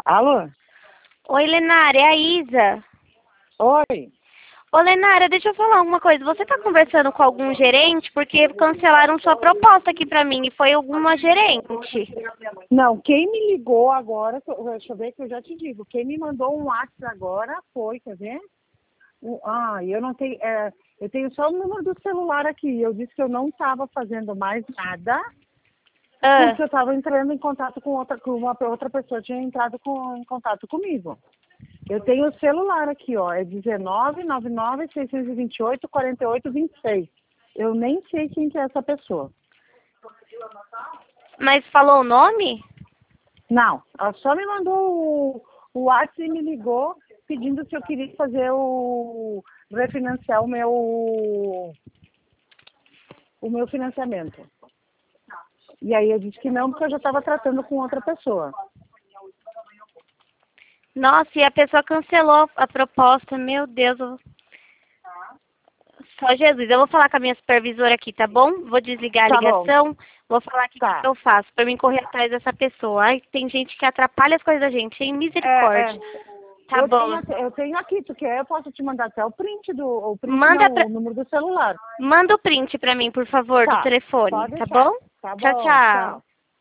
Alô? Oi, Lenara, é a Isa. Oi? Ô, Lenara, deixa eu falar uma coisa. Você tá conversando com algum gerente? Porque cancelaram sua proposta aqui pra mim e foi alguma gerente. Não, quem me ligou agora, deixa eu ver que eu já te digo, quem me mandou um WhatsApp agora foi, quer ver? Eu não tenho, eu tenho só o número do celular aqui. Eu disse que eu não estava fazendo mais nada, porque eu estava entrando em contato com uma outra pessoa, tinha entrado em contato comigo. Eu tenho o celular aqui, ó, é 1999-628-4826. Eu nem sei quem que é essa pessoa. Mas falou o nome? Não, ela só me mandou o WhatsApp e me ligou pedindo se eu queria fazer refinanciar o meu financiamento. E aí eu disse que não, porque eu já estava tratando com outra pessoa. Nossa, e a pessoa cancelou a proposta. Meu Deus. Só Jesus. Eu vou falar com a minha supervisora aqui, tá bom? Vou desligar a Tá ligação. Vou falar aqui o tá. que eu faço pra mim correr atrás dessa pessoa. Ai, tem gente que atrapalha as coisas da gente, hein? Misericórdia. Tá bom. Eu tenho aqui, tu quer? Eu posso te mandar até o print o número do celular. Manda o print pra mim, por favor, do Tá, telefone, pode tá deixar. bom? Tá Tchau, bom, tchau. tchau.